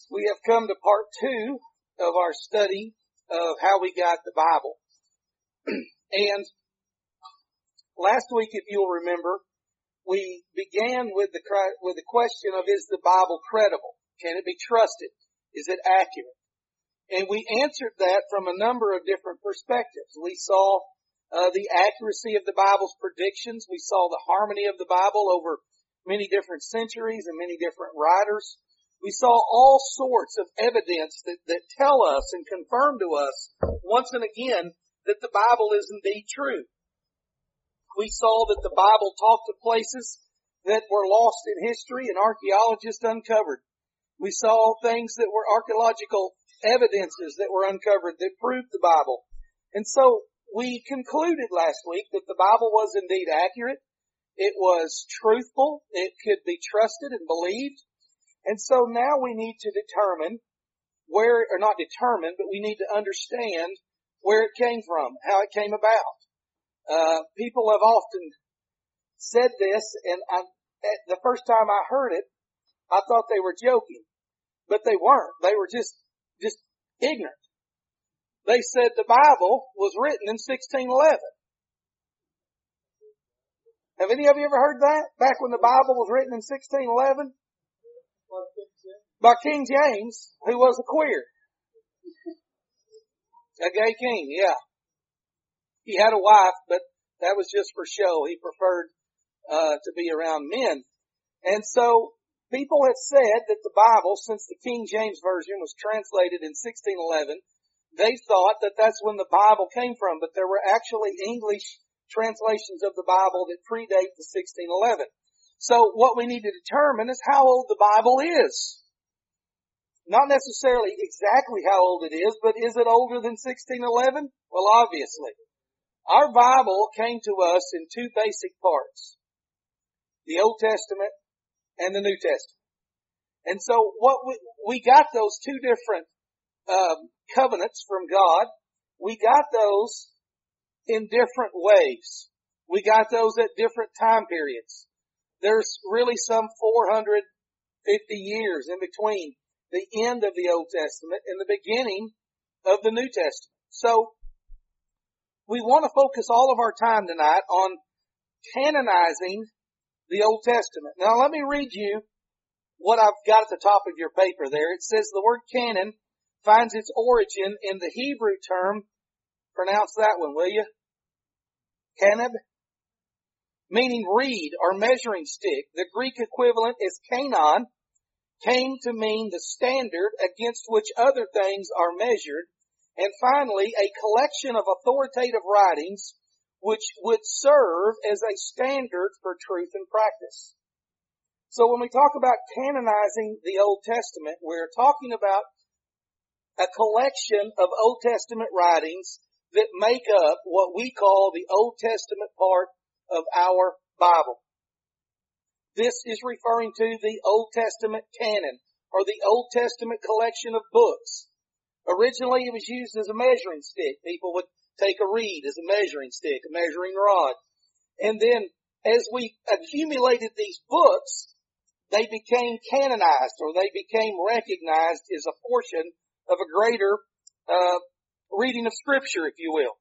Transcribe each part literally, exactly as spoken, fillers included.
We have come to part two of our study of how we got the Bible. And last week, if you'll remember, we began with the with the question of, is the Bible credible? Can it be trusted? Is it accurate? And we answered that from a number of different perspectives. We saw uh, the accuracy of the Bible's predictions. We saw the harmony of the Bible over many different centuries and many different writers. We saw all sorts of evidence that, that tell us and confirm to us once and again that the Bible is indeed true. We saw that the Bible talked to places that were lost in history and archaeologists uncovered. We saw things that were archaeological evidences that were uncovered that proved the Bible. And so we concluded last week that the Bible was indeed accurate. It was truthful. It could be trusted and believed. And so now we need to determine where, or not determine, but we need to understand where it came from, how it came about. Uh, people have often said this, and I, at the first time I heard it, I thought they were joking, but they weren't. They were just, just ignorant. They said the Bible was written in sixteen eleven. Have any of you ever heard that? Back when the Bible was written in sixteen eleven? By King James, who was a queer. A gay king, yeah. He had a wife, but that was just for show. He preferred uh to be around men. And so people have said that the Bible, since the King James Version was translated in sixteen eleven, they thought that that's when the Bible came from, but there were actually English translations of the Bible that predate the sixteen eleven. So what we need to determine is how old the Bible is. Not necessarily exactly how old it is, but is it older than sixteen eleven? Well, obviously. Our Bible came to us in two basic parts. The Old Testament and the New Testament. And so what we, we got those two different um, covenants from God. We got those in different ways. We got those at different time periods. There's really some four hundred fifty years in between the end of the Old Testament and the beginning of the New Testament. So we want to focus all of our time tonight on canonizing the Old Testament. Now let me read you what I've got at the top of your paper there. It says the word canon finds its origin in the Hebrew term, pronounce that one, will you? Canab, meaning reed or measuring stick. The Greek equivalent is kanon, came to mean the standard against which other things are measured. And finally, a collection of authoritative writings which would serve as a standard for truth and practice. So when we talk about canonizing the Old Testament, we're talking about a collection of Old Testament writings that make up what we call the Old Testament part of our Bible. This is referring to the Old Testament canon, or the Old Testament collection of books. Originally it was used as a measuring stick. People would take a reed as a measuring stick, a measuring rod. And then as we accumulated these books, they became canonized, or they became recognized as a portion of a greater uh reading of Scripture, if you will.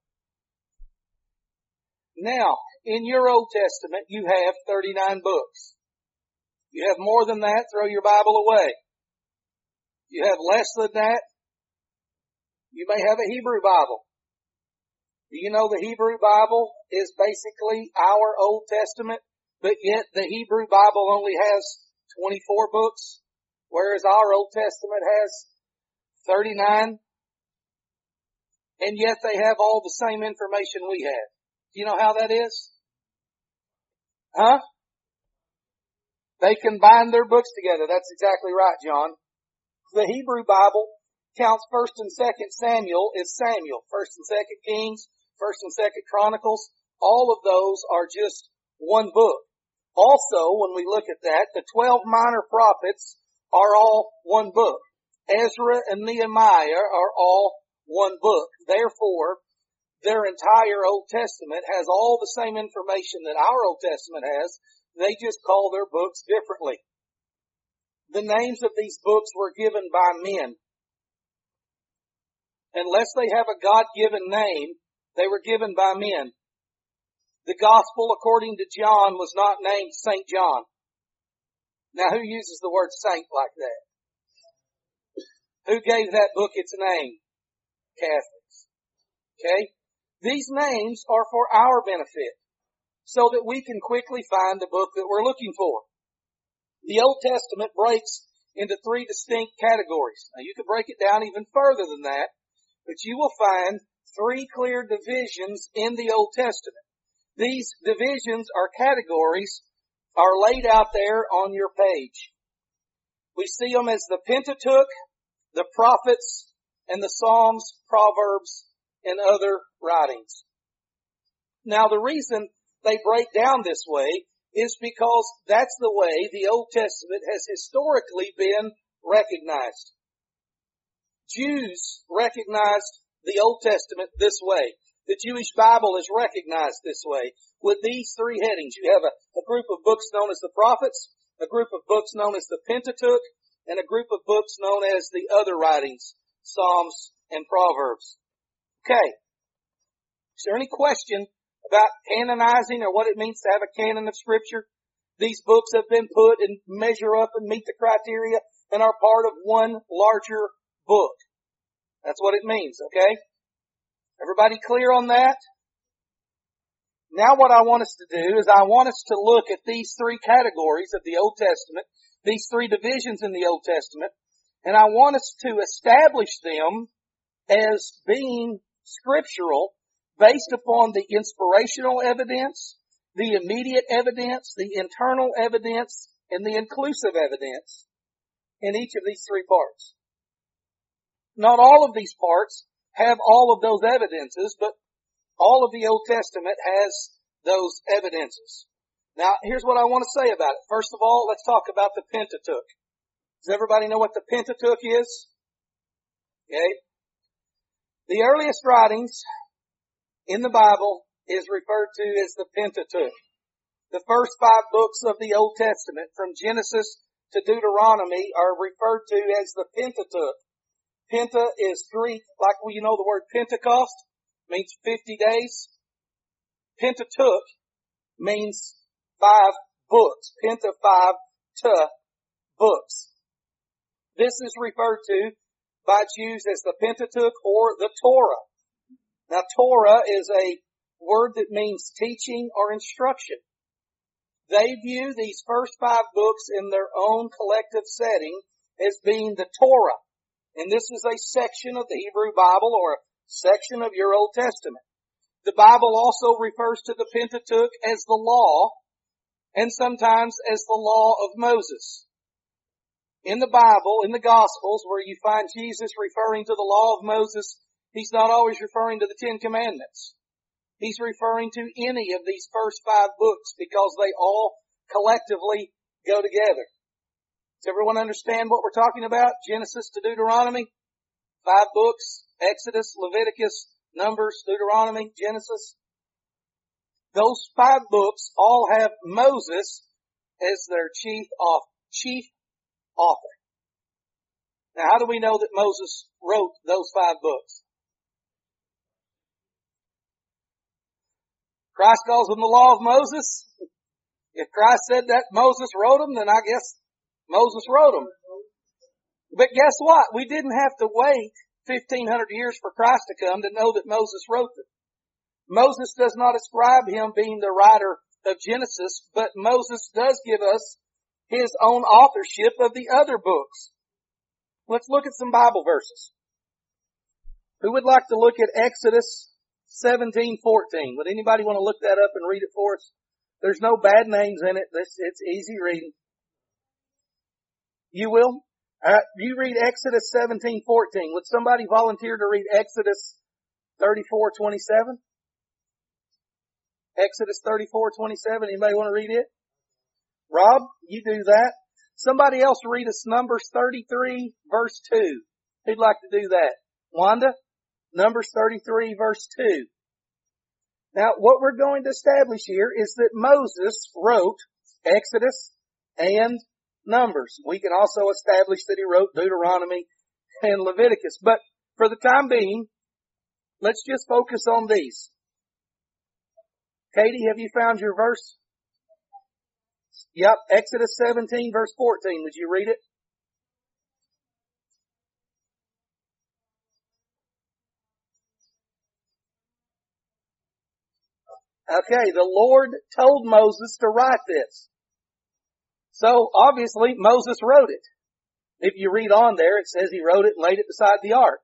Now, in your Old Testament, you have thirty-nine books. You have more than that, throw your Bible away. You have less than that, you may have a Hebrew Bible. Do you know the Hebrew Bible is basically our Old Testament, but yet the Hebrew Bible only has twenty-four books, whereas our Old Testament has thirty-nine, and yet they have all the same information we have. Do you know how that is? Huh? They combine their books together. That's exactly right, John. The Hebrew Bible counts First and Second Samuel as Samuel. First and Second Kings, First and Second Chronicles. All of those are just one book. Also, when we look at that, the twelve minor prophets are all one book. Ezra and Nehemiah are all one book. Therefore, their entire Old Testament has all the same information that our Old Testament has. They just call their books differently. the names of these books were given by men. Unless they have a God-given name, they were given by men. The Gospel, according to John, was not named Saint John. Now, who uses the word saint like that? Who gave that book its name? Catholics. Okay? These names are for our benefit, so that we can quickly find the book that we're looking for. The Old Testament breaks into three distinct categories. Now, you could break it down even further than that, but you will find three clear divisions in the Old Testament. These divisions or categories are laid out there on your page. We see them as the Pentateuch, the prophets, and the Psalms, Proverbs, and other writings. Now, the reason they break down this way is because that's the way the Old Testament has historically been recognized. Jews recognized the Old Testament this way. The Jewish Bible is recognized this way, with these three headings. You have a, a group of books known as the prophets, a group of books known as the Pentateuch, and a group of books known as the other writings, Psalms and Proverbs. Okay. Is there any question about canonizing or what it means to have a canon of Scripture? These books have been put and measure up and meet the criteria and are part of one larger book. That's what it means, okay? Everybody clear on that? Now what I want us to do is I want us to look at these three categories of the Old Testament, these three divisions in the Old Testament, and I want us to establish them as being scriptural based upon the inspirational evidence, the immediate evidence, the internal evidence, and the inclusive evidence in each of these three parts. Not all of these parts have all of those evidences, but all of the Old Testament has those evidences. Now, here's what I want to say about it. First of all, let's talk about the Pentateuch. Does everybody know what the Pentateuch is? Okay. The earliest writings in the Bible is referred to as the Pentateuch. The first five books of the Old Testament, from Genesis to Deuteronomy, are referred to as the Pentateuch. Penta is Greek, like well, you know the word Pentecost, means fifty days. Pentateuch means five books. Penta, five, ta, books. This is referred to by Jews as the Pentateuch or the Torah. Now, Torah is a word that means teaching or instruction. They view these first five books in their own collective setting as being the Torah. And this is a section of the Hebrew Bible or a section of your Old Testament. The Bible also refers to the Pentateuch as the law and sometimes as the law of Moses. In the Bible, in the Gospels, where you find Jesus referring to the law of Moses, he's not always referring to the Ten Commandments. He's referring to any of these first five books because they all collectively go together. Does everyone understand what we're talking about? Genesis to Deuteronomy, five books, Exodus, Leviticus, Numbers, Deuteronomy, Genesis. Those five books all have Moses as their chief author. Chief author. Now, how do we know that Moses wrote those five books? Christ calls them the law of Moses. If Christ said that Moses wrote them, then I guess Moses wrote them. But guess what? We didn't have to wait fifteen hundred years for Christ to come to know that Moses wrote them. Moses does not ascribe him being the writer of Genesis, but Moses does give us his own authorship of the other books. Let's look at some Bible verses. Who would like to look at Exodus seventeen fourteen? Would anybody want to look that up and read it for us? There's no bad names in it. It's, it's easy reading. You will? All right, you read Exodus seventeen fourteen. Would somebody volunteer to read Exodus thirty-four twenty-seven? Exodus thirty-four twenty-seven. Anybody want to read it? Rob, you do that. Somebody else read us Numbers thirty-three verse two. Who'd like to do that? Wanda? Numbers thirty-three verse two. Now, what we're going to establish here is that Moses wrote Exodus and Numbers. We can also establish that he wrote Deuteronomy and Leviticus. But for the time being, let's just focus on these. Katie, have you found your verse? Yep, Exodus seventeen verse fourteen. Would you read it? Okay, the Lord told Moses to write this. So obviously Moses wrote it. If you read on there, it says he wrote it and laid it beside the ark.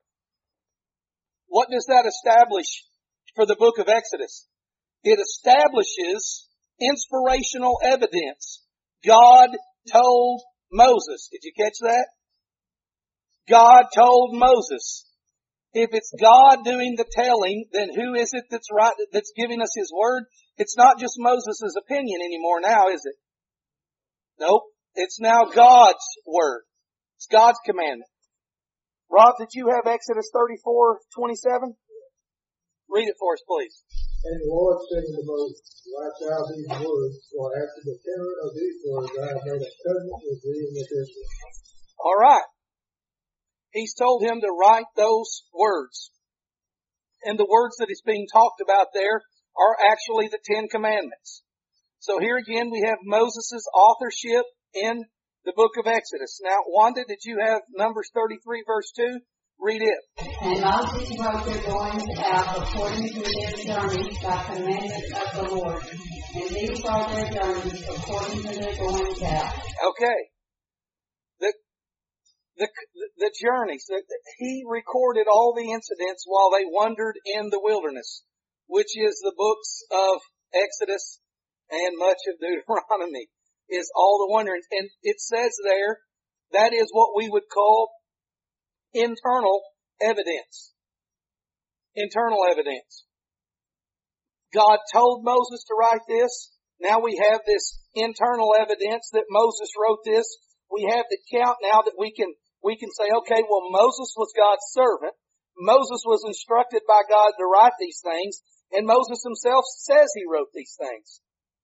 What does that establish for the book of Exodus? It establishes inspirational evidence. God told Moses. Did you catch that? God told Moses. If it's God doing the telling, then who is it that's right, that's giving us His word? It's not just Moses' opinion anymore now, is it? Nope. It's now God's word. It's God's commandment. Rob, did you have Exodus thirty-four twenty-seven? Read it for us, please. And the Lord said to Moses, write thou these words, for after the terror of these words I have made a covenant with thee and with Israel. All right. He's told him to write those words. And the words that is being talked about there are actually the Ten Commandments. So here again we have Moses' authorship in the book of Exodus. Now, Wanda, did you have Numbers thirty-three verse two? Read it. And Moses wrote their goings out according to their journeys by commandment of the Lord. And these are their journeys according to their goings out. Okay. The, the, the journeys. He recorded all the incidents while they wandered in the wilderness, which is the books of Exodus and much of Deuteronomy, is all the wanderings. And it says there, that is what we would call internal evidence. Internal evidence. God told Moses to write this. Now we have this internal evidence that Moses wrote this. We have the count now that we can, we can say, okay, well, Moses was God's servant. Moses was instructed by God to write these things, and Moses himself says he wrote these things.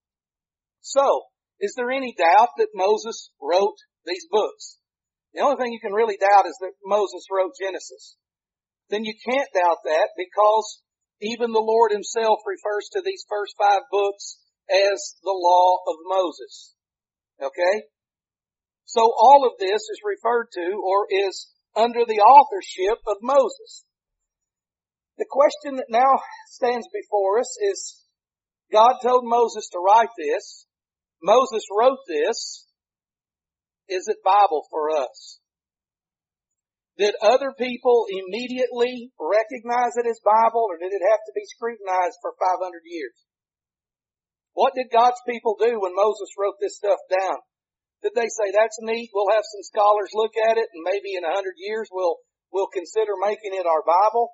So, is there any doubt that Moses wrote these books? The only thing you can really doubt is that Moses wrote Genesis. Then you can't doubt that because even the Lord himself refers to these first five books as the law of Moses. Okay? So all of this is referred to or is under the authorship of Moses. The question that now stands before us is, God told Moses to write this. Moses wrote this. Is it Bible for us? Did other people immediately recognize it as Bible, or did it have to be scrutinized for five hundred years? What did God's people do when Moses wrote this stuff down? Did they say, that's neat, we'll have some scholars look at it, and maybe in a hundred years we'll, we'll consider making it our Bible?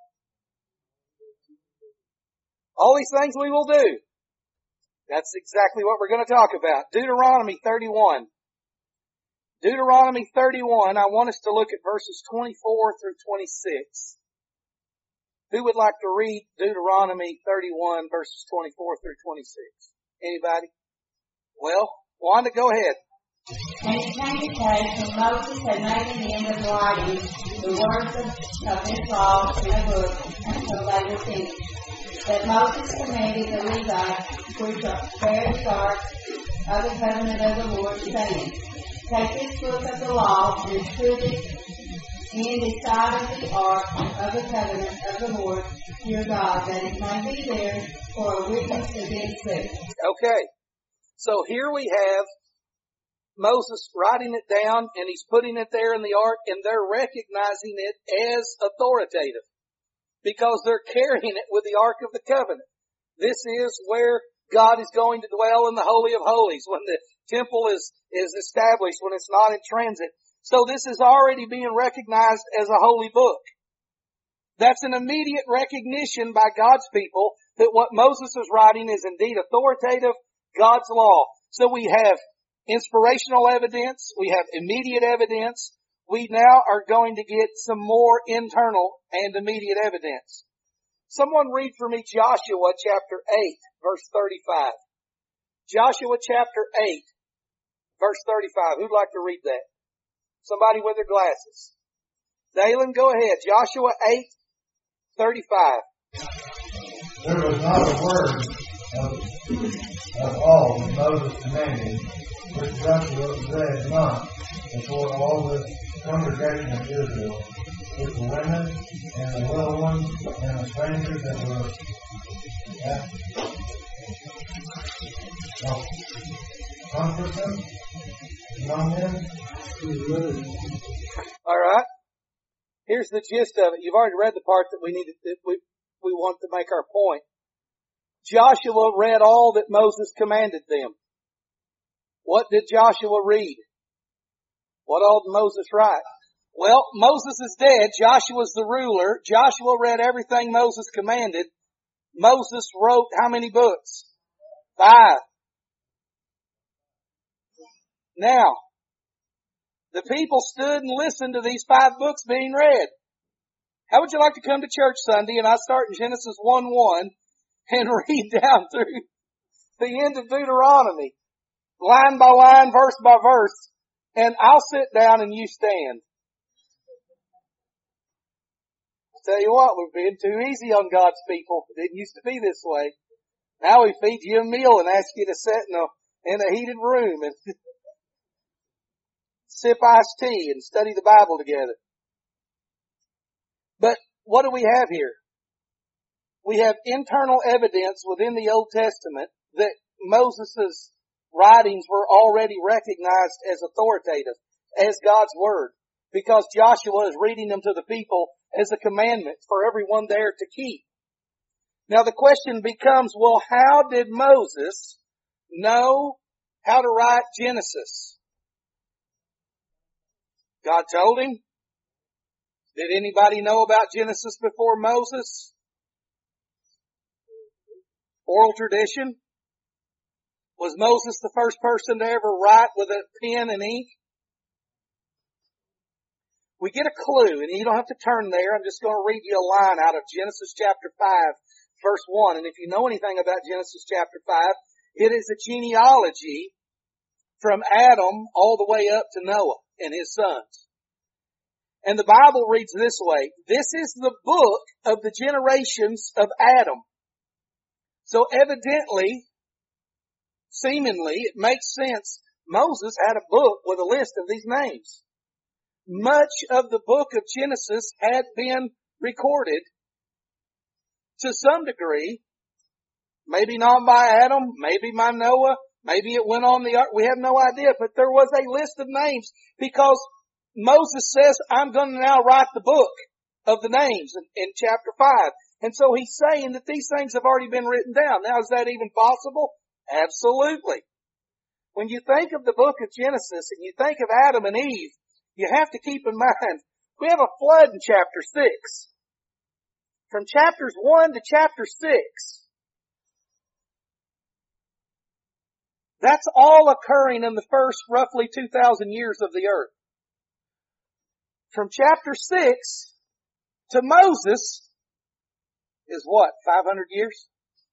All these things we will do. That's exactly what we're going to talk about. Deuteronomy thirty-one. Deuteronomy thirty-one, I want us to look at verses twenty-four through twenty-six. Who would like to read Deuteronomy thirty-one, verses twenty-four through twenty-six? Anybody? Well, Wanda, go ahead. And it came to pass when Moses had made an end of writing the words of, of his law in a book until they were finished, that Moses commanded the Levites which bear the ark of the covenant of the Lord, saying, take this book of the law and put it in the side of the ark of the covenant of the Lord your God, that it may be there for a witness against them. Okay. So here we have Moses writing it down, and he's putting it there in the ark, and they're recognizing it as authoritative because they're carrying it with the Ark of the Covenant. This is where God is going to dwell in the Holy of Holies when the temple is, is established, when it's not in transit. So this is already being recognized as a holy book. That's an immediate recognition by God's people that what Moses is writing is indeed authoritative, God's law. So we have inspirational evidence, we have immediate evidence, we now are going to get some more internal and immediate evidence. Someone read for me Joshua chapter eight, verse thirty-five. Joshua chapter eight, verse thirty-five. Who'd like to read that? Somebody with their glasses. Dalen, go ahead. Joshua eight thirty-five. There was not a word of, of all that Moses commanded, which Joshua read not before all the congregation of Israel, with the women and the little ones and the strangers that were at uh, comforted among them. All right. Here's the gist of it. You've already read the part that we need to, that we we want to make our point. Joshua read all that Moses commanded them. What did Joshua read? What all did Moses write? Well, Moses is dead. Joshua's the ruler. Joshua read everything Moses commanded. Moses wrote how many books? Five. Now, the people stood and listened to these five books being read. How would you like to come to church Sunday and I start in Genesis one one and read down through the end of Deuteronomy, line by line, verse by verse, and I'll sit down and you stand? Tell you what, we've been too easy on God's people. It didn't used to be this way. Now we feed you a meal and ask you to sit in a, in a heated room and sip iced tea and study the Bible together. But what do we have here? We have internal evidence within the Old Testament that Moses' writings were already recognized as authoritative, as God's Word, because Joshua is reading them to the people as a commandment for everyone there to keep. Now the question becomes, well, how did Moses know how to write Genesis? God told him. Did anybody know about Genesis before Moses? Oral tradition? Was Moses the first person to ever write with a pen and ink? We get a clue, and you don't have to turn there. I'm just going to read you a line out of Genesis chapter five, verse one. And if you know anything about Genesis chapter five, it is a genealogy from Adam all the way up to Noah and his sons. And the Bible reads this way: this is the book of the generations of Adam. So evidently, seemingly, it makes sense. Moses had a book with a list of these names. Much of the book of Genesis had been recorded to some degree. Maybe not by Adam, maybe by Noah, maybe it went on the ark. We have no idea, but there was a list of names because Moses says, I'm going to now write the book of the names in, in chapter five. And so he's saying that these things have already been written down. Now, is that even possible? Absolutely. When you think of the book of Genesis and you think of Adam and Eve, you have to keep in mind, we have a flood in chapter six. From chapters one to chapter six. That's all occurring in the first roughly two thousand years of the earth. From chapter six to Moses is what, five hundred years?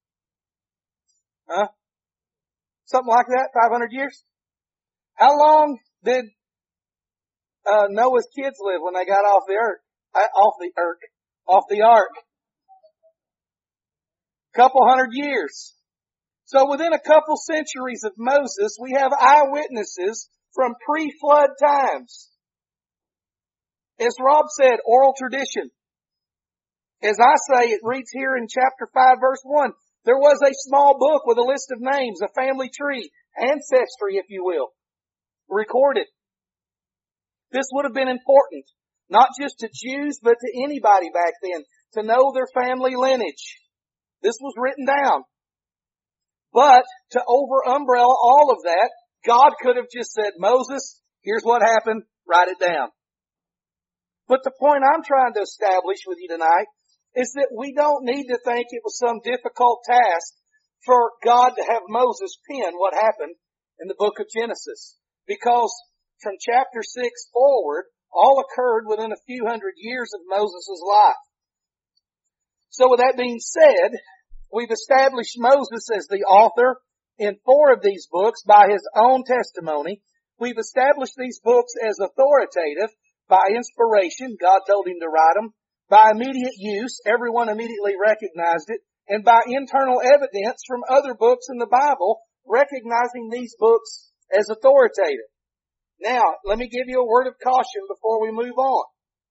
Huh? Something like that, five hundred years? How long did uh, Noah's kids live when they got off the ark? Uh, off the ark. Off the ark. Couple hundred years. So within a couple centuries of Moses, we have eyewitnesses from pre-flood times. As Rob said, oral tradition. As I say, it reads here in chapter five, verse one. There was a small book with a list of names, a family tree, ancestry, if you will, recorded. This would have been important, not just to Jews, but to anybody back then, to know their family lineage. This was written down. But to over umbrella all of that, God could have just said, Moses, here's what happened, write it down. But the point I'm trying to establish with you tonight is that we don't need to think it was some difficult task for God to have Moses pen what happened in the book of Genesis. Because from chapter six forward, all occurred within a few hundred years of Moses' life. So with that being said, we've established Moses as the author in four of these books by his own testimony. We've established these books as authoritative by inspiration. God told him to write them. By immediate use, everyone immediately recognized it. And by internal evidence from other books in the Bible, recognizing these books as authoritative. Now, let me give you a word of caution before we move on.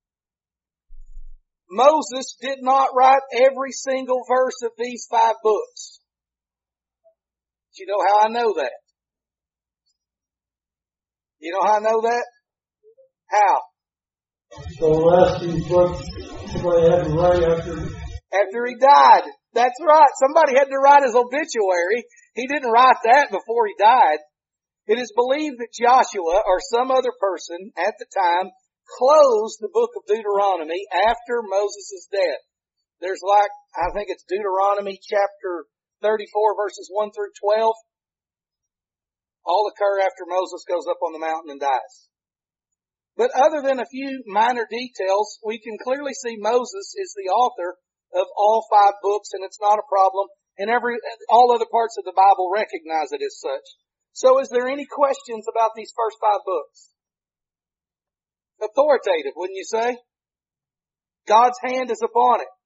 Moses did not write every single verse of these five books. Do you know how I know that? You know how I know that? How? So the last these books, somebody had to write after. After he died. That's right. Somebody had to write his obituary. He didn't write that before he died. It is believed that Joshua or some other person at the time closed the book of Deuteronomy after Moses' death. There's like, I think it's Deuteronomy chapter thirty-four verses one through twelve. All occur after Moses goes up on the mountain and dies. But other than a few minor details, we can clearly see Moses is the author of all five books, and it's not a problem. And every, all other parts of the Bible recognize it as such. So is there any questions about these first five books? Authoritative, wouldn't you say? God's hand is upon it.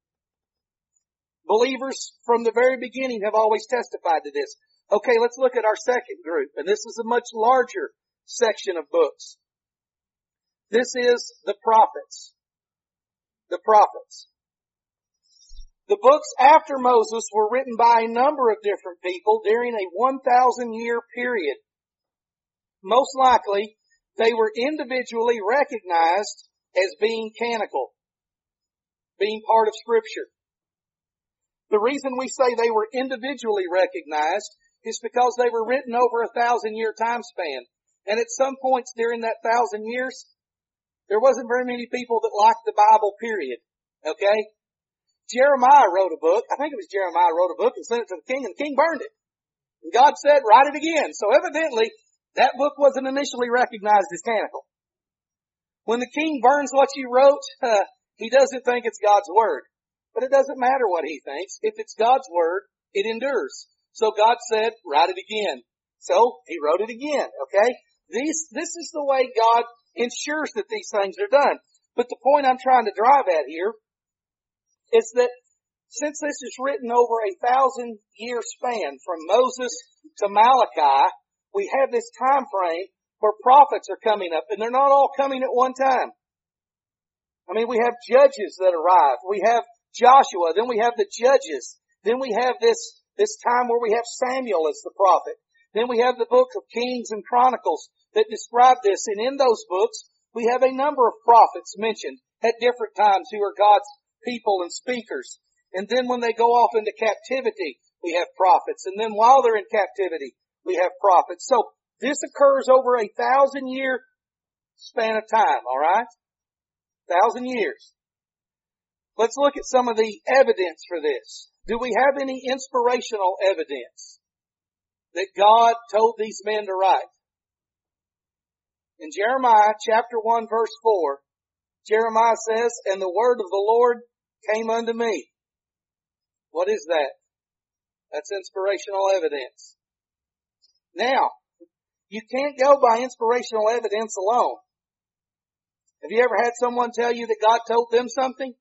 Believers from the very beginning have always testified to this. Okay, let's look at our second group, and this is a much larger section of books. This is the prophets. The prophets. The books after Moses were written by a number of different people during a one thousand year period. Most likely, they were individually recognized as being canonical, being part of Scripture. The reason we say they were individually recognized is because they were written over a thousand year time span. And at some points during that thousand years, there wasn't very many people that liked the Bible, period. Okay? Jeremiah wrote a book. I think it was Jeremiah wrote a book and sent it to the king, and the king burned it. And God said, write it again. So evidently, that book wasn't initially recognized as canonical. When the king burns what you wrote, uh, he doesn't think it's God's word. But it doesn't matter what he thinks. If it's God's word, it endures. So God said, write it again. So he wrote it again, okay? These, this is the way God ensures that these things are done. But the point I'm trying to drive at here is that since this is written over a thousand year span from Moses to Malachi, we have this time frame where prophets are coming up, and they're not all coming at one time. I mean, we have judges that arrive. We have Joshua, then we have the judges. Then we have this, this time where we have Samuel as the prophet. Then we have the book of Kings and Chronicles that describe this. And in those books, we have a number of prophets mentioned at different times who are God's people and speakers. And then when they go off into captivity, we have prophets. And then while they're in captivity, we have prophets. So this occurs over a thousand year span of time, alright? Thousand years. Let's look at some of the evidence for this. Do we have any inspirational evidence that God told these men to write? In Jeremiah chapter one verse four, Jeremiah says, and the word of the Lord came unto me. What is that? That's inspirational evidence. Now, you can't go by inspirational evidence alone. Have you ever had someone tell you that God told them something?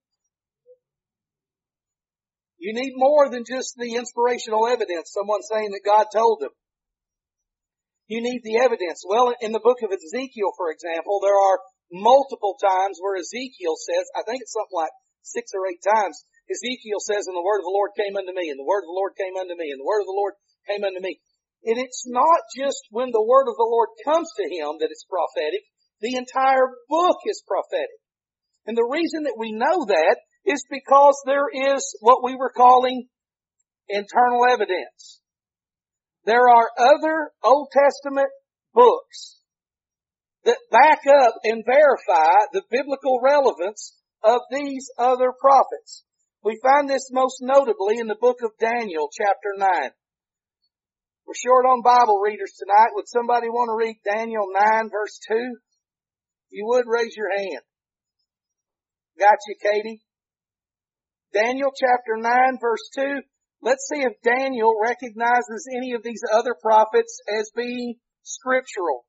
You need more than just the inspirational evidence, someone saying that God told them. You need the evidence. Well, in the book of Ezekiel, for example, there are multiple times where Ezekiel says, I think it's something like six or eight times, Ezekiel says, and the word of the Lord came unto me, and the word of the Lord came unto me, and the word of the Lord came unto me. And it's not just when the word of the Lord comes to him that it's prophetic. The entire book is prophetic. And the reason that we know that is because there is what we were calling internal evidence. There are other Old Testament books that back up and verify the biblical relevance of these other prophets. We find this most notably in the book of Daniel, chapter nine. We're short on Bible readers tonight. Would somebody want to read Daniel nine, verse two? You would, raise your hand. Got you, Katie? Daniel chapter nine, verse two. Let's see if Daniel recognizes any of these other prophets as being scriptural.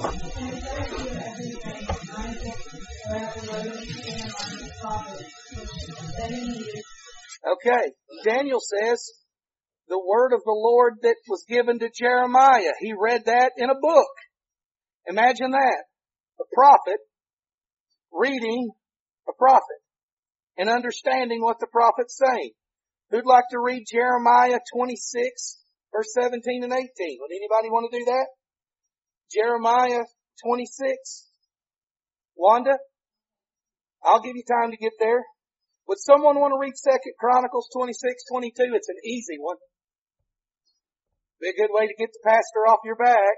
Okay, Daniel says the word of the Lord that was given to Jeremiah. He read that in a book. Imagine that. A prophet reading a prophet and understanding what the prophet's saying. Who'd like to read Jeremiah twenty-six, verse seventeen and eighteen? Would anybody want to do that? Jeremiah twenty-six. Wanda? I'll give you time to get there. Would someone want to read Second Chronicles twenty-six, twenty-two? It's an easy one. Be a good way to get the pastor off your back.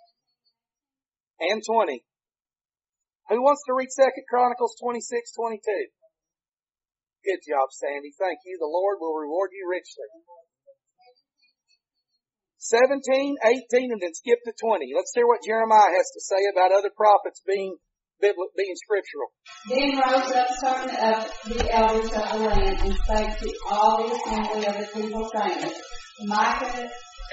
And twenty. Who wants to read Second Chronicles twenty-six, twenty-two? Good job, Sandy. Thank you. The Lord will reward you richly. seventeen, eighteen, and then skip to twenty. Let's hear what Jeremiah has to say about other prophets being being scriptural. Then rose up certain of the elders of the land and spake to all the assembly of the people, saying, Micah,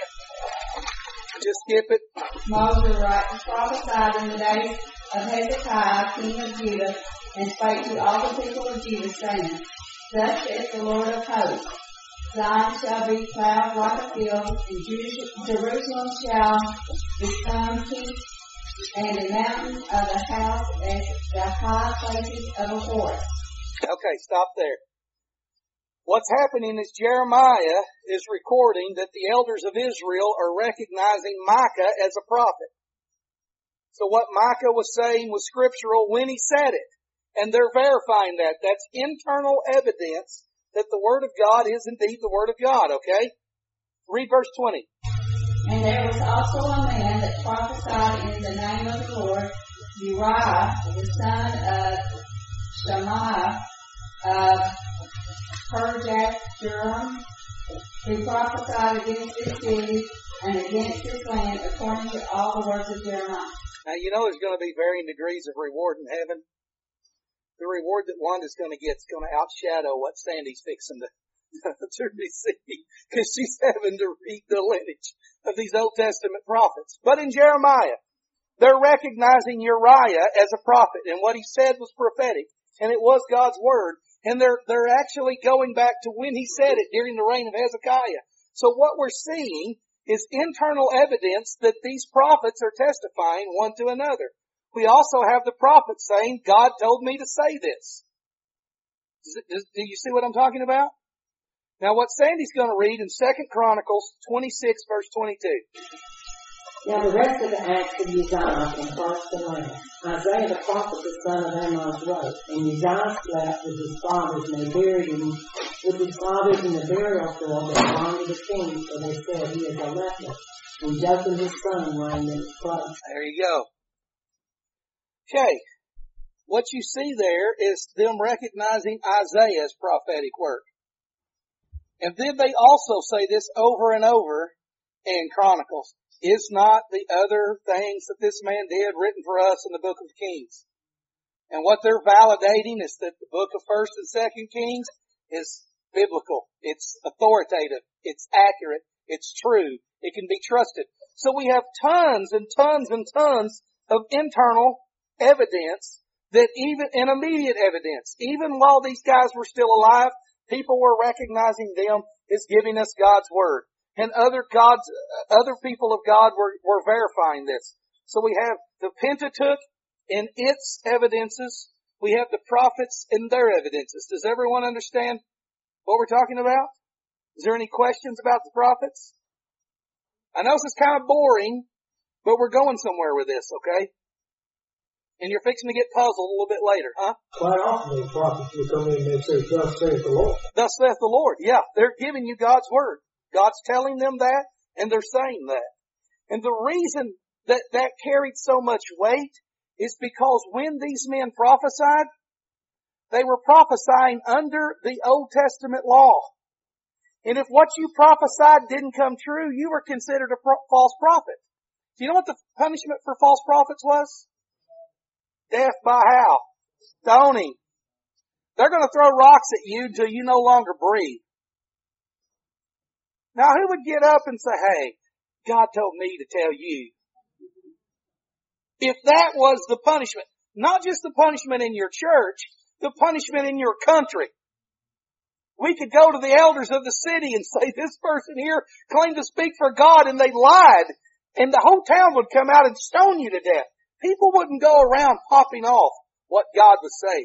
just skip it. Moses prophesied in the days of Hezekiah, king of Judah, and spake to all the people of Judah, saying, Thus saith the Lord of hosts, Zion shall be plowed like a field, and Jerusalem shall become peace, and the mountain of the house as the high places of a forest. Okay, stop there. What's happening is Jeremiah is recording that the elders of Israel are recognizing Micah as a prophet. So what Micah was saying was scriptural when he said it. And they're verifying that. That's internal evidence that the Word of God is indeed the Word of God, okay? Read verse twenty. And there was also a man that prophesied in the name of the Lord, Uriah, the son of Shemaiah, of Kirjath-jearim, who prophesied against this city and against this land according to all the words of Jeremiah. Now you know there's going to be varying degrees of reward in heaven. The reward that Wanda's going to get is going to outshadow what Sandy's fixing to, to receive, because she's having to read the lineage of these Old Testament prophets. But in Jeremiah, they're recognizing Uriah as a prophet, and what he said was prophetic, and it was God's word, and they're they're actually going back to when he said it during the reign of Hezekiah. So what we're seeing is internal evidence that these prophets are testifying one to another. We also have the prophet saying, God told me to say this. Does it, does, do you see what I'm talking about? Now what Sandy's going to read in Second Chronicles twenty-six, verse twenty-two. Now the rest of the acts of Uzziah from first to last. Isaiah the prophet, the son of Amoz, wrote, And Uzziah slept with his fathers, and they buried him with his fathers in the burial field that belonged to the king, for they said, He is a leper. And Jotham his son reigned in his place. There you go. Okay. What you see there is them recognizing Isaiah's prophetic work. And then they also say this over and over in Chronicles. Is not the other things that this man did written for us in the book of Kings? And what they're validating is that the book of First and Second Kings is biblical. It's authoritative. It's accurate. It's true. It can be trusted. So we have tons and tons and tons of internal evidence that even, and immediate evidence, even while these guys were still alive, people were recognizing them as giving us God's word. And other gods, other people of God were, were verifying this. So we have the Pentateuch in its evidences. We have the prophets in their evidences. Does everyone understand what we're talking about? Is there any questions about the prophets? I know this is kind of boring, but we're going somewhere with this, okay? And you're fixing to get puzzled a little bit later, huh? Quite often the prophets will come in and they say, Thus saith the Lord. Thus saith the Lord. Yeah, they're giving you God's word. God's telling them that, and they're saying that. And the reason that that carried so much weight is because when these men prophesied, they were prophesying under the Old Testament law. And if what you prophesied didn't come true, you were considered a pro- false prophet. Do you know what the punishment for false prophets was? Death by how? Stoning. They're going to throw rocks at you until you no longer breathe. Now who would get up and say, hey, God told me to tell you If that was the punishment, not just the punishment in your church, the punishment in your country. We could go to the elders of the city and say, this person here claimed to speak for God and they lied, and the whole town would come out and stone you to death. People wouldn't go around popping off what God was saying.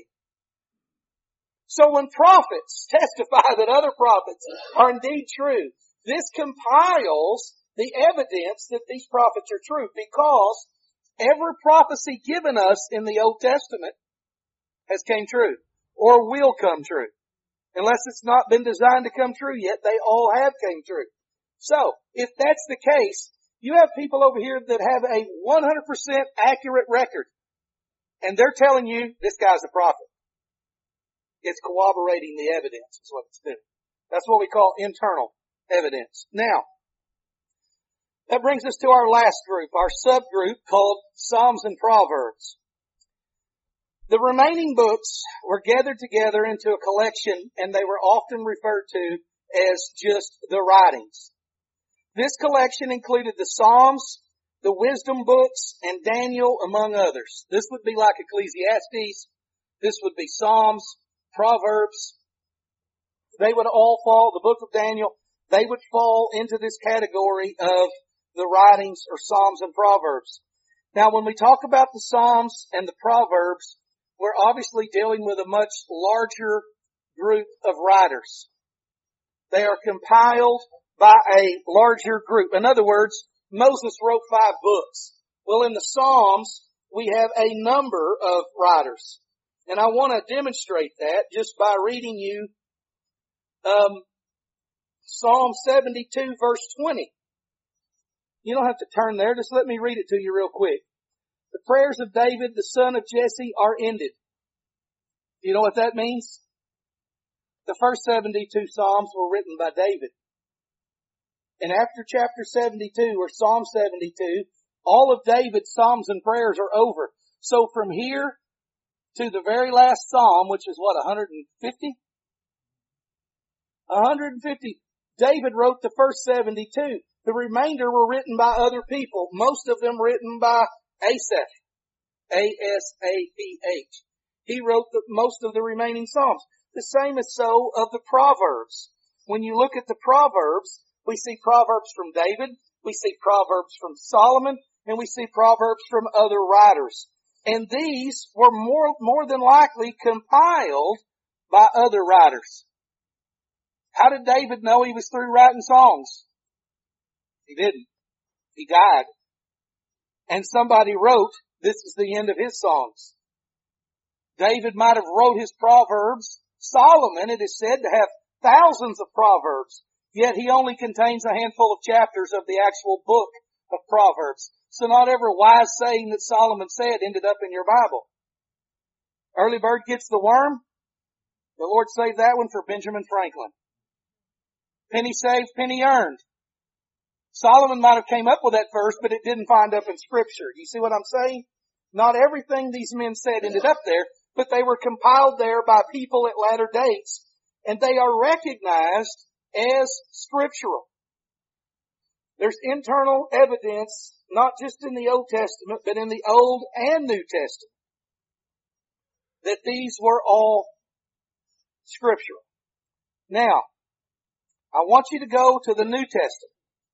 So when prophets testify that other prophets are indeed true, this compiles the evidence that these prophets are true, because every prophecy given us in the Old Testament has came true or will come true. Unless it's not been designed to come true yet, they all have came true. So, if that's the case, you have people over here that have a one hundred percent accurate record. And they're telling you, this guy's a prophet. It's corroborating the evidence, is what it's doing. That's what we call internal evidence. Now, that brings us to our last group, our subgroup called Psalms and Proverbs. The remaining books were gathered together into a collection, and they were often referred to as just the writings. This collection included the Psalms, the wisdom books, and Daniel, among others. This would be like Ecclesiastes. This would be Psalms, Proverbs. They would all fall, the book of Daniel, they would fall into this category of the writings or Psalms and Proverbs. Now, when we talk about the Psalms and the Proverbs, we're obviously dealing with a much larger group of writers. They are compiled by a larger group. In other words, Moses wrote five books. Well, in the Psalms, we have a number of writers. And I want to demonstrate that just by reading you um, Psalm seventy-two, verse twenty. You don't have to turn there. Just let me read it to you real quick. The prayers of David, the son of Jesse, are ended. Do you know what that means? The first seventy-two Psalms were written by David. And after chapter seventy-two, or Psalm seventy-two, all of David's Psalms and prayers are over. So from here to the very last Psalm, which is what, one hundred fifty? one hundred fifty. David wrote the first seventy-two. The remainder were written by other people, most of them written by Asaph. A S A P H. He wrote the, most of the remaining Psalms. The same is so of the Proverbs. When you look at the Proverbs, we see Proverbs from David, we see Proverbs from Solomon, and we see Proverbs from other writers. And these were more, more than likely compiled by other writers. How did David know he was through writing songs? He didn't. He died. And somebody wrote, this is the end of his songs. David might have wrote his Proverbs. Solomon, it is said to have thousands of Proverbs, yet he only contains a handful of chapters of the actual book of Proverbs. So not every wise saying that Solomon said ended up in your Bible. Early bird gets the worm. The Lord saved that one for Benjamin Franklin. Penny saved, penny earned. Solomon might have came up with that verse, but it didn't find up in Scripture. You see what I'm saying? Not everything these men said ended up there, but they were compiled there by people at latter dates, and they are recognized as scriptural. There's internal evidence, not just in the Old Testament, but in the Old and New Testament, that these were all scriptural. Now, I want you to go to the New Testament.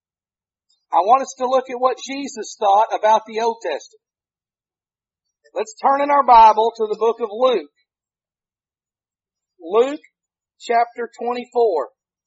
I want us to look at what Jesus thought about the Old Testament. Let's turn in our Bible to the book of Luke. Luke chapter twenty-four.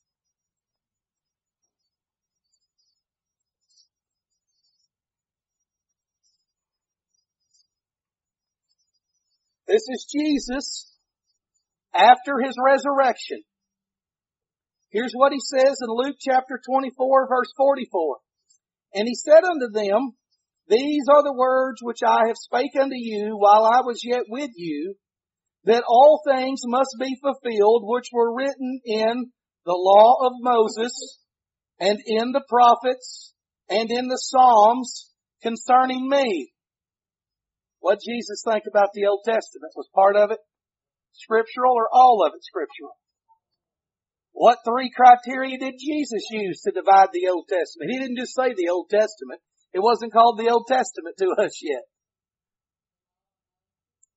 This is Jesus after his resurrection. Here's what he says in Luke chapter twenty-four, verse forty-four. And he said unto them, these are the words which I have spake unto you while I was yet with you, that all things must be fulfilled which were written in the law of Moses, and in the prophets, and in the Psalms concerning me. What did Jesus think about the Old Testament? Was part of it scriptural or all of it scriptural? What three criteria did Jesus use to divide the Old Testament? He didn't just say the Old Testament. It wasn't called the Old Testament to us yet.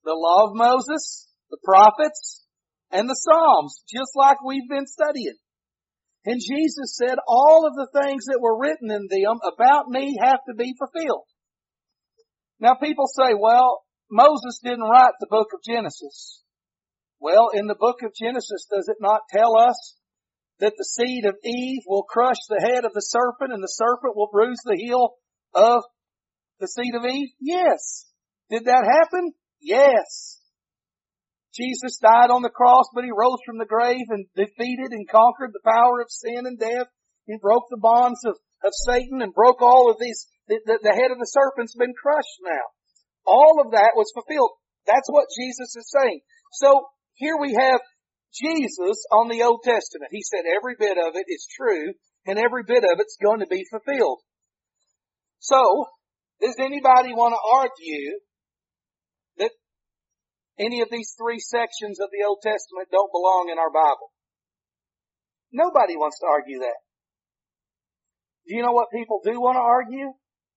the law of Moses, the prophets, and the Psalms, just like we've been studying. And Jesus said all of the things that were written in them about me have to be fulfilled. Now people say, well, Moses didn't write the book of Genesis. Well, in the book of Genesis, does it not tell us that the seed of Eve will crush the head of the serpent and the serpent will bruise the heel of the seed of Eve? Yes. Did that happen? Yes. Jesus died on the cross, but He rose from the grave and defeated and conquered the power of sin and death. He broke the bonds of, of Satan and broke all of these. The, the, the head of the serpent's been crushed now. All of that was fulfilled. That's what Jesus is saying. So here we have Jesus on the Old Testament. He said every bit of it is true and every bit of it's going to be fulfilled. So, does anybody want to argue that any of these three sections of the Old Testament don't belong in our Bible? Nobody wants to argue that. Do you know what people do want to argue?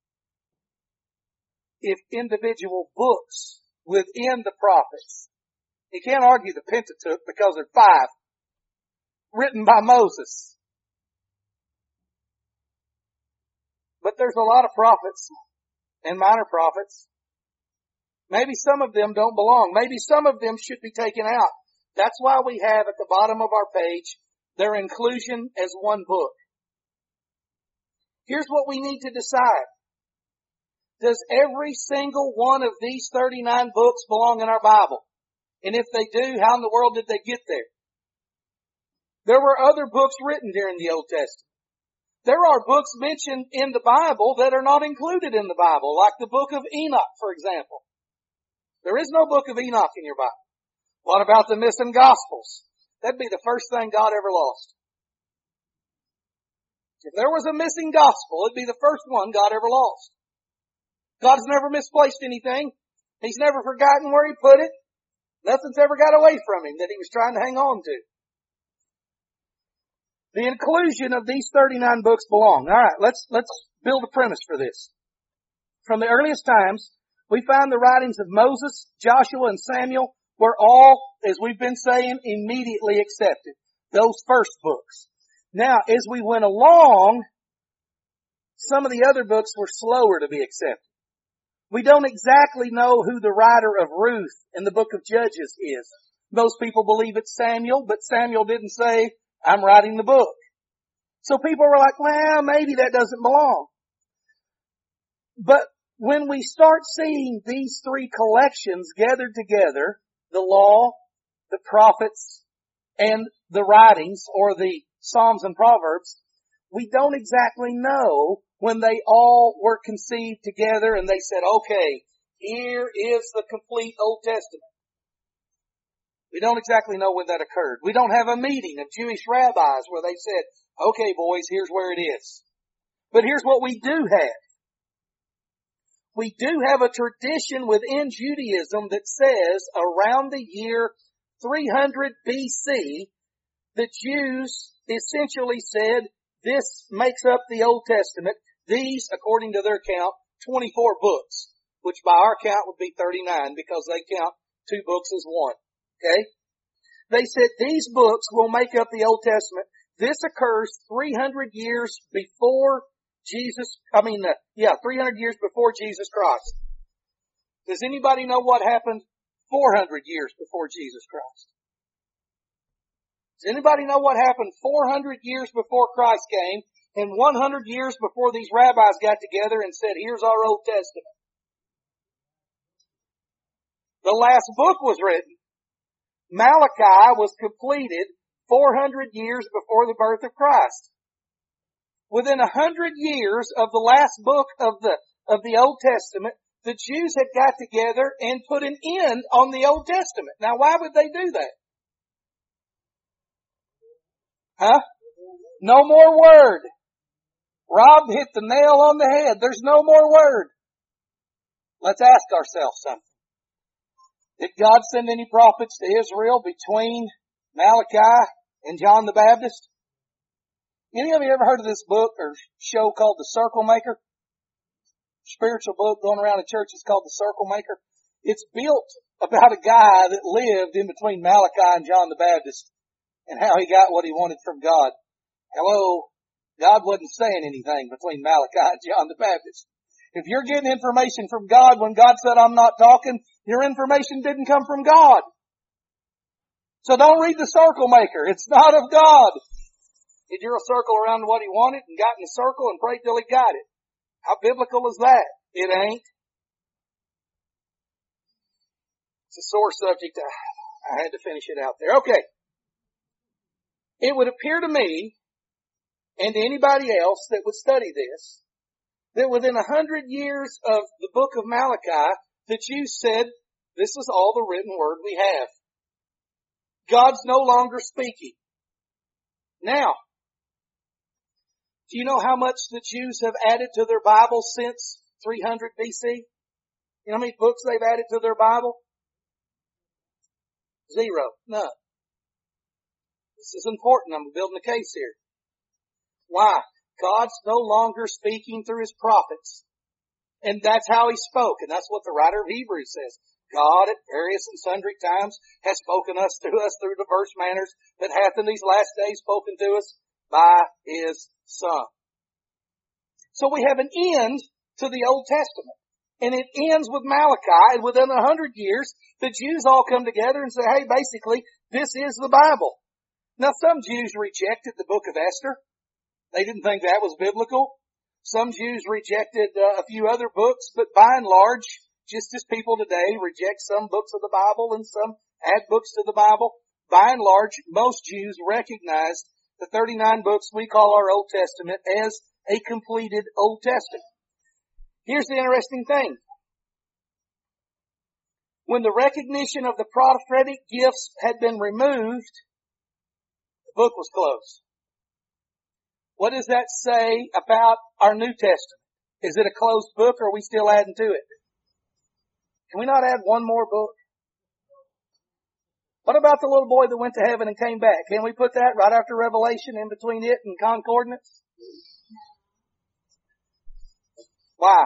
If individual books within the prophets. You can't argue the Pentateuch because there are five written by Moses. But there's a lot of prophets and minor prophets. Maybe some of them don't belong. Maybe some of them should be taken out. That's why we have at the bottom of our page their inclusion as one book. Here's what we need to decide. Does every single one of these thirty-nine books belong in our Bible? And if they do, how in the world did they get there? There were other books written during the Old Testament. There are books mentioned in the Bible that are not included in the Bible, like the book of Enoch, for example. There is no book of Enoch in your Bible. What about the missing Gospels? That'd be the first thing God ever lost. If there was a missing Gospel, it'd be the first one God ever lost. God's never misplaced anything. He's never forgotten where He put it. Nothing's ever got away from Him that He was trying to hang on to. The inclusion of these thirty-nine books belong. Alright, let's, let's build a premise for this. From the earliest times, we find the writings of Moses, Joshua, and Samuel were all, as we've been saying, immediately accepted. Those first books. Now, as we went along, some of the other books were slower to be accepted. We don't exactly know who the writer of Ruth in the book of Judges is. Most people believe it's Samuel, but Samuel didn't say, I'm writing the book. So people were like, well, maybe that doesn't belong. But when we start seeing these three collections gathered together, the law, the prophets, and the writings, or the Psalms and Proverbs, we don't exactly know when they all were conceived together and they said, okay, here is the complete Old Testament. We don't exactly know when that occurred. We don't have a meeting of Jewish rabbis where they said, okay boys, here's where it is. But here's what we do have. We do have a tradition within Judaism that says around the year three hundred B C, the Jews essentially said, this makes up the Old Testament. These, according to their count, twenty-four books, which by our count would be thirty-nine because they count two books as one. Okay? They said these books will make up the Old Testament. This occurs three hundred years before Jesus, I mean, uh, yeah, three hundred years before Jesus Christ. Does anybody know what happened four hundred years before Jesus Christ? Does anybody know what happened four hundred years before Christ came and one hundred years before these rabbis got together and said, here's our Old Testament? The last book was written. Malachi was completed four hundred years before the birth of Christ. Within a hundred years of the last book of the, of the Old Testament, the Jews had got together and put an end on the Old Testament. Now why would they do that? Huh? No more word. Rob hit the nail on the head. There's no more word. Let's ask ourselves something. Did God send any prophets to Israel between Malachi and John the Baptist? Any of you ever heard of this book or show called The Circle Maker? Spiritual book going around the churches called The Circle Maker. It's built about a guy that lived in between Malachi and John the Baptist and how he got what he wanted from God. Hello, God wasn't saying anything between Malachi and John the Baptist. If you're getting information from God when God said, I'm not talking, your information didn't come from God. So don't read the circle maker. It's not of God. He drew a circle around what he wanted and got in the circle and prayed till he got it. How biblical is that? It ain't. It's a sore subject. I had to finish it out there. Okay. It would appear to me and to anybody else that would study this that within a hundred years of the book of Malachi, the Jews said, this is all the written word we have. God's no longer speaking. Now, do you know how much the Jews have added to their Bible since three hundred B C? You know how many books they've added to their Bible? Zero. None. This is important. I'm building a case here. Why? God's no longer speaking through His prophets. And that's how He spoke. And that's what the writer of Hebrews says. God at various and sundry times has spoken us to us through diverse manners, that hath in these last days spoken to us by His Son. So we have an end to the Old Testament. And it ends with Malachi, and within a hundred years, the Jews all come together and say, hey, basically, this is the Bible. Now, some Jews rejected the book of Esther. They didn't think that was biblical. Some Jews rejected uh, a few other books, but by and large, just as people today reject some books of the Bible and some add books to the Bible, by and large, most Jews recognized the thirty-nine books we call our Old Testament as a completed Old Testament. Here's the interesting thing. When the recognition of the prophetic gifts had been removed, the book was closed. What does that say about our New Testament? Is it a closed book, or are we still adding to it? Can we not add one more book? What about the little boy that went to heaven and came back? Can we put that right after Revelation in between it and Concordance? Why?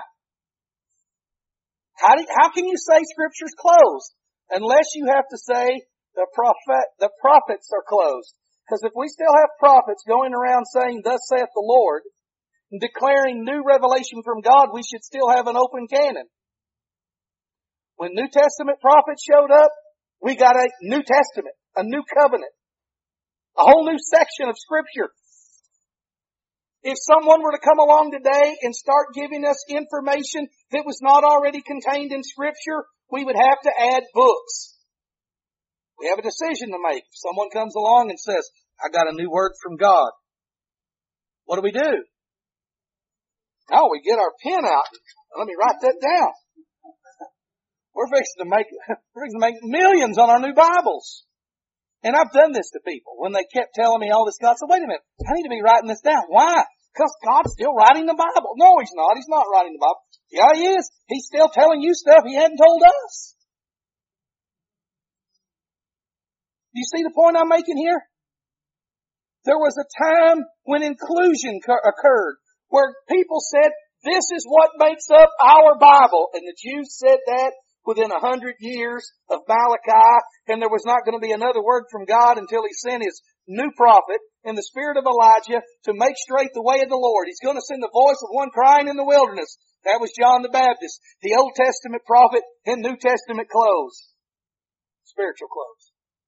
How, do, how can you say Scripture's closed unless you have to say the prophet, the prophets are closed? Because if we still have prophets going around saying, thus saith the Lord, and declaring new revelation from God, we should still have an open canon. When New Testament prophets showed up, we got a New Testament, a new covenant, a whole new section of Scripture. If someone were to come along today and start giving us information that was not already contained in Scripture, we would have to add books. We have a decision to make. If someone comes along and says, I got a new word from God, what do we do? Oh, we get our pen out. Let me write that down. We're fixing to make, we're fixing to make millions on our new Bibles. And I've done this to people when they kept telling me all this. God said, wait a minute, I need to be writing this down. Why? Because God's still writing the Bible. No, He's not. He's not writing the Bible. Yeah, He is. He's still telling you stuff He hadn't told us. Do you see the point I'm making here? There was a time when inclusion occurred, where people said, this is what makes up our Bible. And the Jews said that within a hundred years of Malachi, and there was not going to be another word from God until He sent His new prophet in the spirit of Elijah to make straight the way of the Lord. He's going to send the voice of one crying in the wilderness. That was John the Baptist, the Old Testament prophet in New Testament clothes. Spiritual clothes.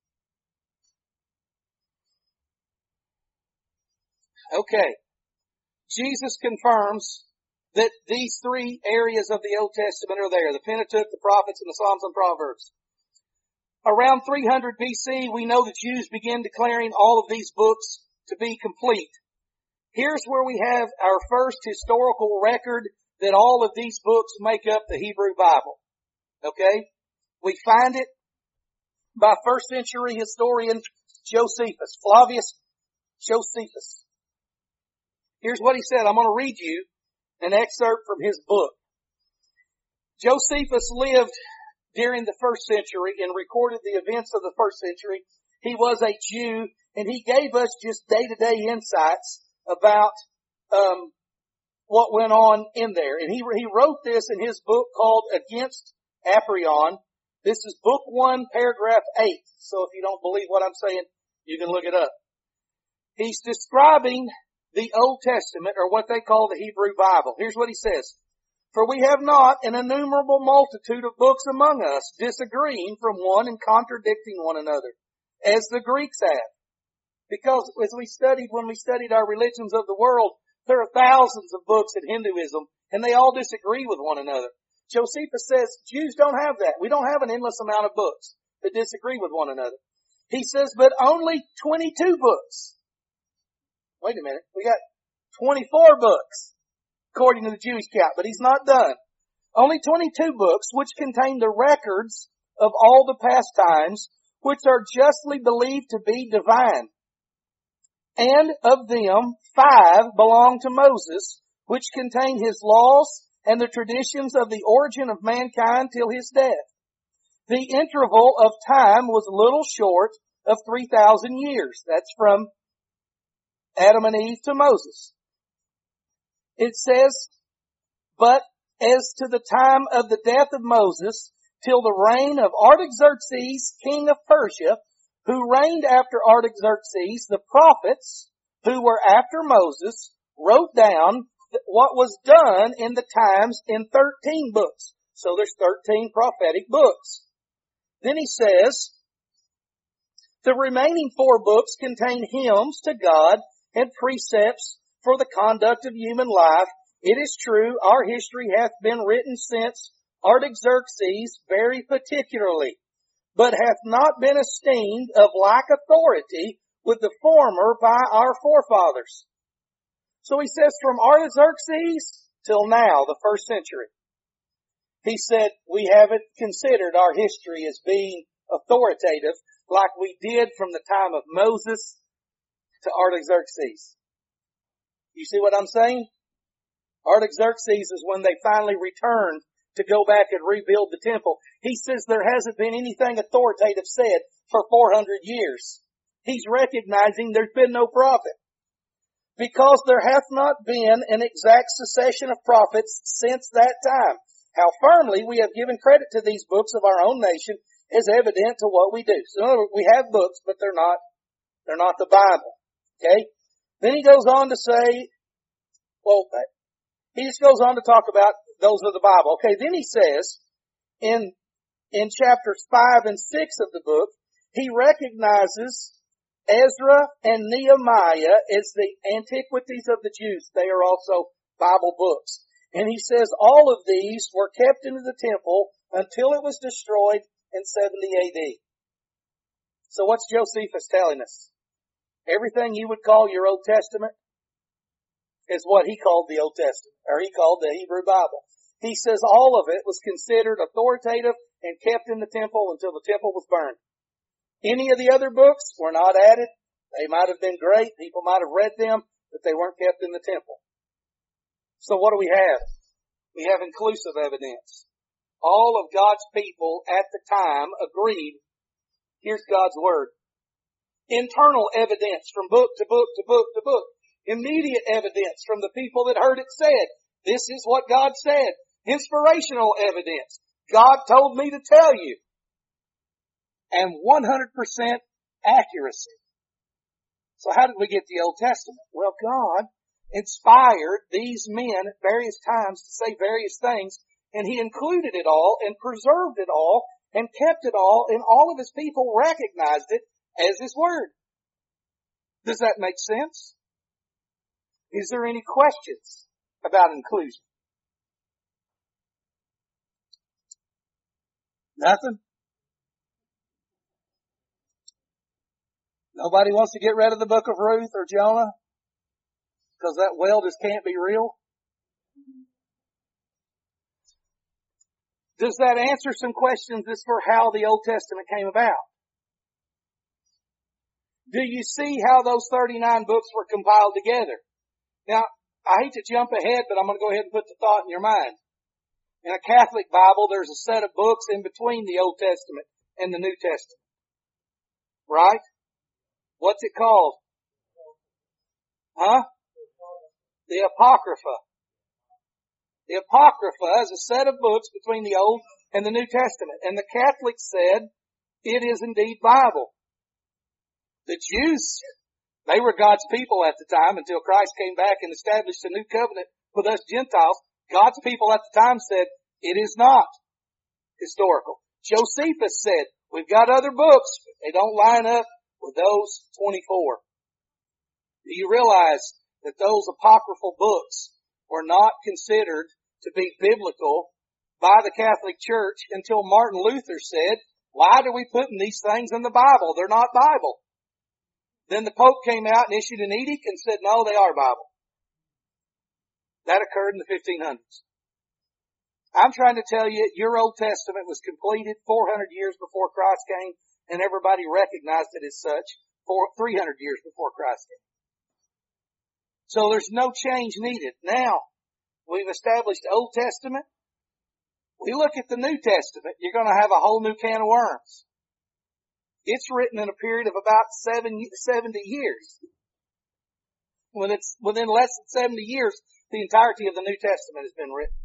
Okay. Jesus confirms that these three areas of the Old Testament are there. The Pentateuch, the prophets, and the Psalms and Proverbs. Around three hundred B C, we know the Jews began declaring all of these books to be complete. Here's where we have our first historical record that all of these books make up the Hebrew Bible. Okay? We find it by first century historian Josephus, Flavius Josephus. Here's what he said. I'm going to read you an excerpt from his book. Josephus lived during the first century and recorded the events of the first century. He was a Jew, and he gave us just day-to-day insights about um, what went on in there. And he he wrote this in his book called Against Aprion. This is book one, paragraph eight. So if you don't believe what I'm saying, you can look it up. He's describing the Old Testament, or what they call the Hebrew Bible. Here's what he says. For we have not an innumerable multitude of books among us, disagreeing from one and contradicting one another, as the Greeks have. Because as we studied, when we studied our religions of the world, there are thousands of books in Hinduism, and they all disagree with one another. Josephus says Jews don't have that. We don't have an endless amount of books that disagree with one another. He says, but only twenty-two books. Wait a minute. We got twenty-four books, according to the Jewish count, but he's not done. Only twenty-two books, which contain the records of all the past times, which are justly believed to be divine. And of them, five belong to Moses, which contain his laws and the traditions of the origin of mankind till his death. The interval of time was little short of three thousand years. That's from Adam and Eve to Moses. It says, but as to the time of the death of Moses, till the reign of Artaxerxes, king of Persia, who reigned after Artaxerxes, the prophets who were after Moses wrote down what was done in the times in thirteen books. So there's thirteen prophetic books. Then he says, the remaining four books contain hymns to God and precepts for the conduct of human life. It is true, our history hath been written since Artaxerxes very particularly, but hath not been esteemed of like authority with the former by our forefathers. So he says from Artaxerxes till now, the first century. He said we haven't considered our history as being authoritative like we did from the time of Moses to Artaxerxes. You see what I'm saying? Artaxerxes is when they finally returned to go back and rebuild the temple. He says there hasn't been anything authoritative said for four hundred years. He's recognizing there's been no prophet. Because there hath not been an exact succession of prophets since that time. How firmly we have given credit to these books of our own nation is evident to what we do. So in other words, we have books, but they're not, they're not the Bible. Okay? Then he goes on to say, well, he just goes on to talk about those of the Bible. Okay, then he says, in, in chapters five and six of the book, he recognizes Ezra and Nehemiah as the antiquities of the Jews. They are also Bible books. And he says all of these were kept into the temple until it was destroyed in seventy A D. So what's Josephus telling us? Everything you would call your Old Testament is what he called the Old Testament, or he called the Hebrew Bible. He says all of it was considered authoritative and kept in the temple until the temple was burned. Any of the other books were not added. They might have been great. People might have read them, but they weren't kept in the temple. So what do we have? We have inclusive evidence. All of God's people at the time agreed. Here's God's Word. Internal evidence from book to book to book to book. Immediate evidence from the people that heard it said. This is what God said. Inspirational evidence. God told me to tell you. And one hundred percent accuracy. So how did we get the Old Testament? Well, God inspired these men at various times to say various things, and He included it all and preserved it all and kept it all, and all of His people recognized it as His Word. Does that make sense? Is there any questions about inclusion? Nothing? Nobody wants to get rid of the book of Ruth or Jonah? Because that well just can't be real? Does that answer some questions as for how the Old Testament came about? Do you see how those thirty-nine books were compiled together? Now, I hate to jump ahead, but I'm going to go ahead and put the thought in your mind. In a Catholic Bible, there's a set of books in between the Old Testament and the New Testament. Right? What's it called? Huh? The Apocrypha. The Apocrypha is a set of books between the Old and the New Testament. And the Catholics said, it is indeed Bible. The Jews, they were God's people at the time until Christ came back and established a new covenant with us Gentiles. God's people at the time said, it is not historical. Josephus said, we've got other books, but they don't line up with those twenty-four. Do you realize that those apocryphal books were not considered to be biblical by the Catholic Church until Martin Luther said, why do we put these things in the Bible? They're not Bible. Then the Pope came out and issued an edict and said, no, they are Bible. That occurred in the fifteen hundreds. I'm trying to tell you, your Old Testament was completed four hundred years before Christ came, and everybody recognized it as such for three hundred years before Christ came. So there's no change needed. Now, we've established Old Testament. We look at the New Testament, you're going to have a whole new can of worms. It's written in a period of about seven, seventy years. When it's within less than seventy years, the entirety of the New Testament has been written.